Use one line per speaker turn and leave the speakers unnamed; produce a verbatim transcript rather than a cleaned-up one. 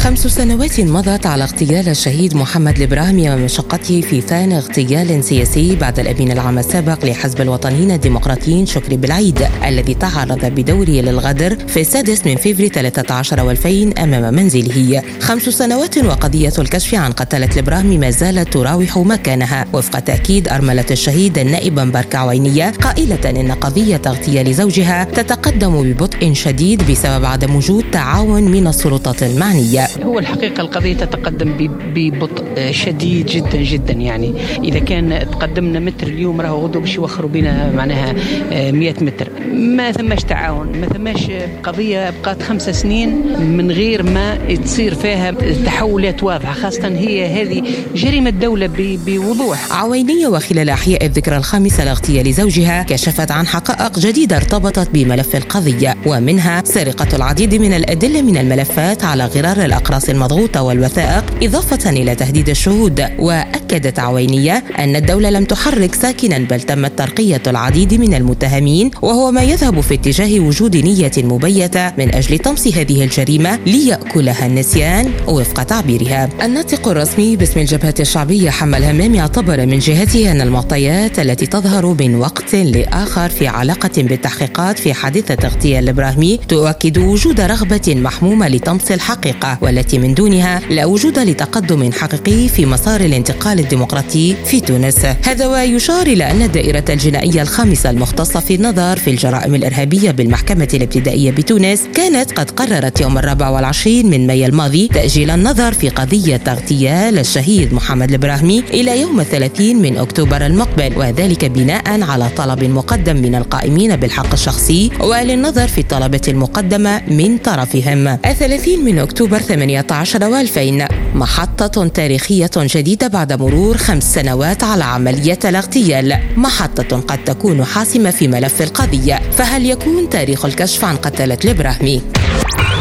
خمس سنوات مضت على اغتيال الشهيد محمد البراهمي ومشقته في ثان اغتيال سياسي بعد الأمين العام السابق لحزب الوطنيين الديمقراطيين شكري بالعيد، الذي تعرض بدوره للغدر في السادس من فبراير ثلاثة عشر والفين أمام منزله. خمس سنوات وقضية الكشف عن قتلة البراهمي ما زالت تراوح مكانها، وفق تأكيد أرملة الشهيد النائبة مباركة عوينية، قائلة إن قضية اغتيال زوجها تتقدم ببطء شديد بسبب عدم وجود تعاون من السلطات المعنية.
هو الحقيقة القضية تتقدم ببطء شديد جدا جدا، يعني إذا كان تقدمنا متر اليوم راهو غدو باش يوخروا بنا معناها مئة متر. ما ثماش تعاون، ما ثماش قضية بقات خمس سنين من غير ما تصير فيها تحولات واضحة، خاصة هي هذه جريمة دولة بوضوح.
عوينية وخلال أحياء الذكرى الخامسة لاغتيال زوجها كشفت عن حقائق جديدة ارتبطت بملف القضية، ومنها سرقة العديد من الأدلة من الملفات على غرار الأقراص المضغوطة والوثائق، إضافة إلى تهديد الشهود. وأكدت عوينية أن الدولة لم تحرك ساكنا، بل تمت ترقية العديد من المتهمين، وهو ما يذهب في اتجاه وجود نية مبيتة من أجل طمس هذه الجريمة ليأكلها النسيان، وفق تعبيرها. الناطق الرسمي باسم الجبهة الشعبية حمال همام اعتبر من جهته أن المعطيات التي تظهر من وقت لآخر في علاقة بالتحقيقات في حادثة اغتيال البراهمي تؤكد وجود رغبة محمومة لطمس الحقيقة، والتي من دونها لا وجود لتقدم حقيقي في مسار الانتقال الديمقراطي في تونس. هذا ويشار إلى أن الدائرة الجنائية الخامسة المختصة في النظر في الجرائم الإرهابية بالمحكمة الابتدائية بتونس كانت قد قررت يوم الرابع والعشرين من مايو الماضي تأجيل النظر في قضية اغتيال الشهيد محمد البراهمي إلى يوم الثلاثين من أكتوبر المقبل، وذلك بناء على طلب مقدم من القائمين بالحق الشخصي وللنظر في الطلبة المقدمة من طرفهم. الثلاثين من أكتوبر ثمانية عشر والفين محطة تاريخية جديدة بعد مرور خمس سنوات على عملية الاغتيال، محطة قد تكون حاسمة في ملف القضية. فهل يكون تاريخ الكشف عن قتلة البراهمي؟